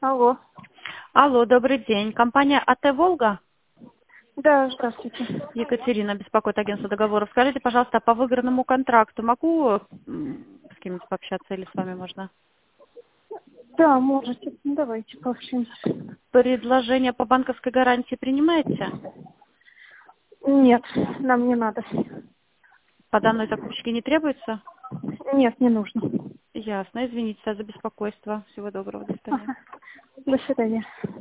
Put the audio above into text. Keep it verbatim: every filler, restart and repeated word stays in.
Алло. Алло, добрый день. Компания АТ «Волга». Да, здравствуйте. Екатерина беспокоит агентство договоров. Скажите, пожалуйста, по выигранному контракту могу м, с кем-нибудь пообщаться или с вами можно? Да, можете. Ну, давайте пообщаемся. Предложение по банковской гарантии принимаете? Нет, нам не надо. По данной закупщике не требуется? Нет, не нужно. Ясно. Извините за беспокойство. Всего доброго. До свидания. Ага. До свидания.